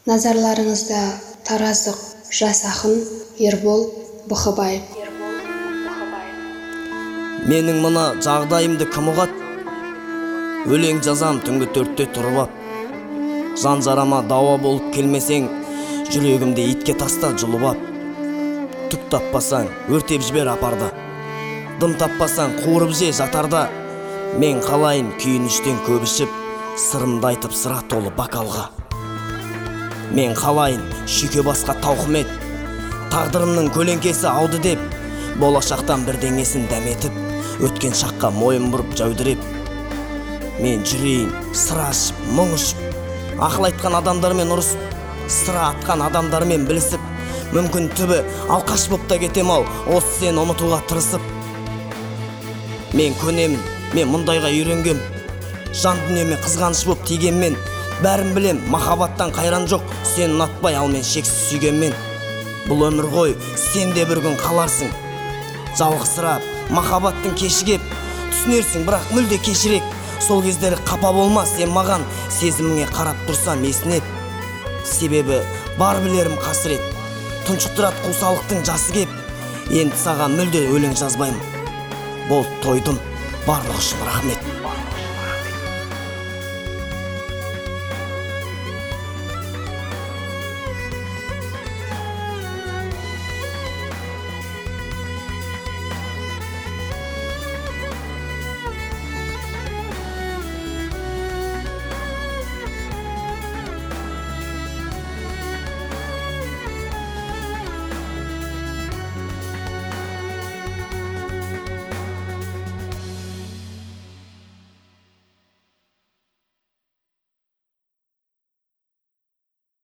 Назарларыңызда тараздық жас ақын Ербол Бұхыбаев. Менің мына жағдайымды кім ұғат? Өлең жазам түнгі 4-те тұрып ап. Жан жарама дауа болып келмесең, жүрегімде итке таста жұлып ап. Түк таппасаң, өртеп жібер апарда. Дым таппасаң, қуырып же жатарда. Мен қалайын күйініштен көп ішіп, сырымды айтып сыра толы бокалға. Мен қалайын шүйке басқа тауқымет, тағдырымның көлеңкесі ауды деп, болашақтан бірдеңесін дәметіп, өткен шаққа мойын бұрып жәудіреп. Мен жүрейін сыра ашып, мұң ішіп, ақыл айтқан адамдармен ұрысып, сыра атқан адамдармен білісіп, мүмкін түбі алқаш боп та кетем ау, осы сен ұмытуға тырысып. Мен көнемін, мен мұндайға үйренгем, жан дүниеме қызғаныш боп тигенмен, бәрін білем, махаббаттан қайран жоқ, сен ұнатпай ал мен шексіз сүйгенмен. Бұл өмір ғой, сен де бір күн қаларсың, жалғызсырап, махаббаттың кешігеп, түсінерсің, бірақ мүлде кешірек. Сол кездері қапа болма сен маған, сезіміңе қарап тұрсам есінеп. Себебі бар білерім қасірет, тұншықтырат қусалықтың жасы кеп. Енді саған мүлде өлең жазбаймын. Бол тойдым, барлық үшін рахмет.